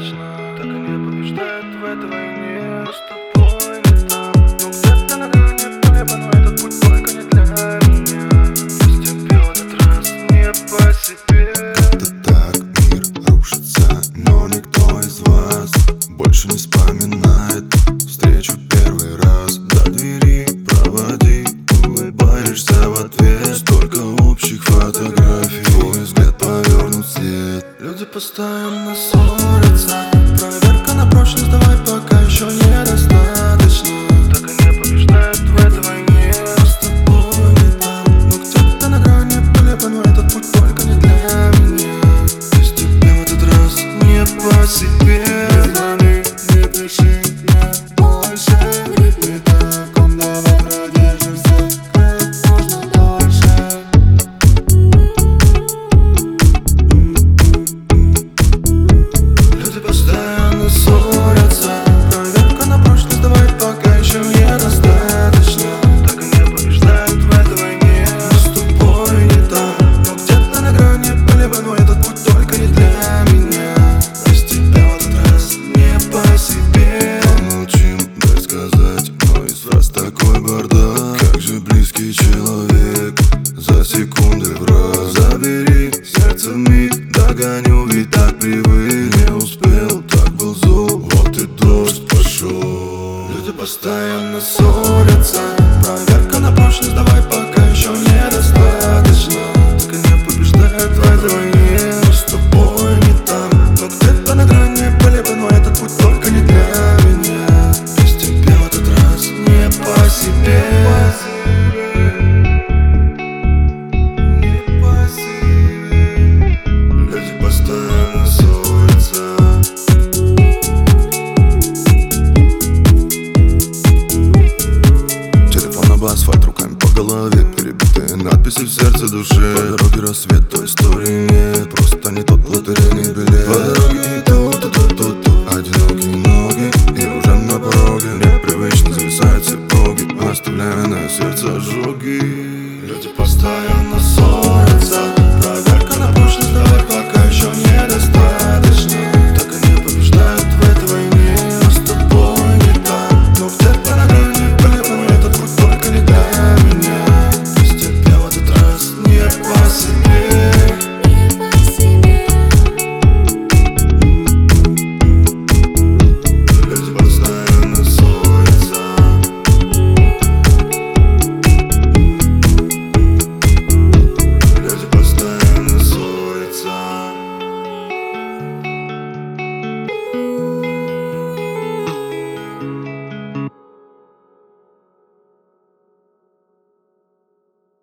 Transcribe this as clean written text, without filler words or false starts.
недостаточно. Так и не побеждает в этой войне. Но с тобой не там. Ну где-то на грани полета, но этот путь только не для меня. Поступил этот раз не по себе. Как-то так мир рушится, но никто из вас больше не вспоминает встречу первый раз. До двери проводи, улыбаешься в ответ. Столько общих фотографий, твой взгляд повернут след. Люди постоянно ссорятся. Проверка на прочность, давай пока еще недостаточно. Так и не побеждает в этой войне. Но с тобой не там. Ну где-то на грани полета, но этот путь только не для меня. Без тебя в этот раз не по себе. Звони, не пиши мне больше. Не так, он давай продержимся как можно дольше. Люди постоянно ссорятся. Проверка на прочность, давай пока еще недостаточно. Так и не побеждают в этой войне. Но с тобой не так. Но где-то на грани полета, но этот путь только не для меня. Без тебя в этот раз не по себе. Помолчим, дай сказать, но из вас такой бардак. Как же близкий человек, за секунды в раз. Забери сердце вмиг, догоню, ведь так привык. Не успел, так был зол, вот и дождь пошел. Люди постоянно ссорятся.